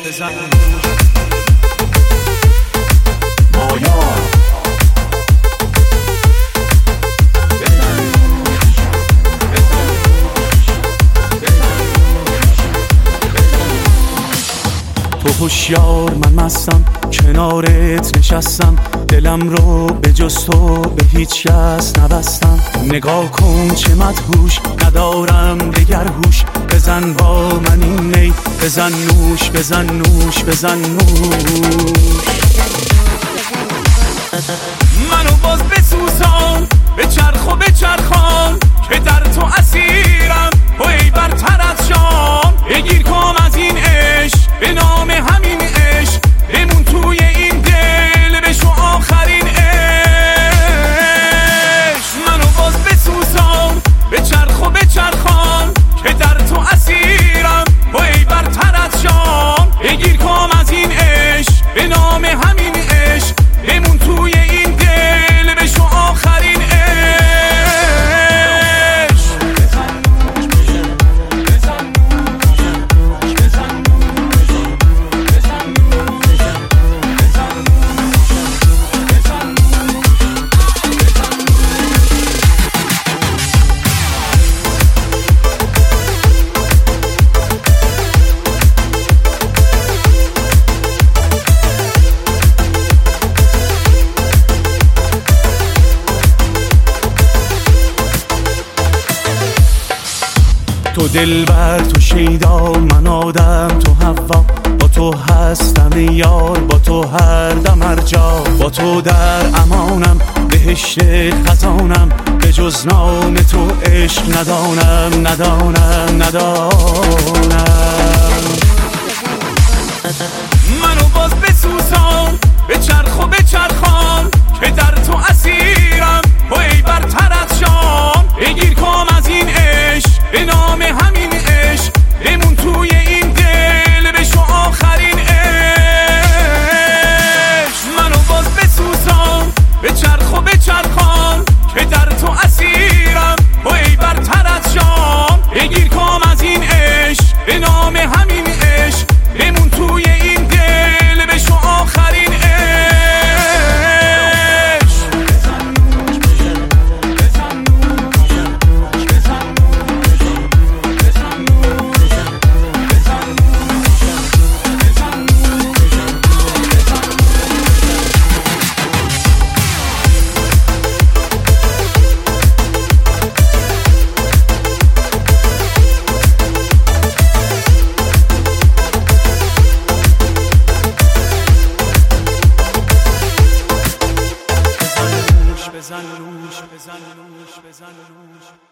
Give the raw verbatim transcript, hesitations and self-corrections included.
بزن مایا تو هوشیار من مستم، کنارت نشستم، دلم رو به جز تو به هیچ کس نبستم. نگاه کن چه مدهوش، ندارم دگر هوش، بزن با من این می، بزن نوش، بزن نوش، بزن نوش. منو باز بسوزان، به چرخ و به چرخان، که در تو اسیرم و ای برتر از جان. بگیر کام از این عشق، به نام همین عشق، بمون توی این دل، بشو آخرین عشق. منو باز بسوزان، به چرخ و به چرخان، که در تو اسیرم و ای برتر از جان. بگیر کام از این عشق، به نام همین عشق، بمون توی این دل، بشو آخرین عشق. تو دلبر، تو شیدا، من آدم، تو حوا. با تو هستم یار، با تو هر دم هر جا. با تو در امانم، بهشت خزانم، به جز نام تو عشق ندانم، ندانم، ندانم. منو باز بسوزان، به چرخ و به چرخان، که در تو اسیرم و ای برتر از جان. بگیر کام از این عشق، به نام همین عشق، بمون توی این دل، بشو آخرین عشق. منو باز بسوزان، به چرخ و به چرخان، که در تو اسیرم و ای برتر از جان. بگیر کام از این عشق، به نام همین عشق، بمون توی این دل، بشو آخرین عشق. بزن نوش، بزن نوش، بزن نوش.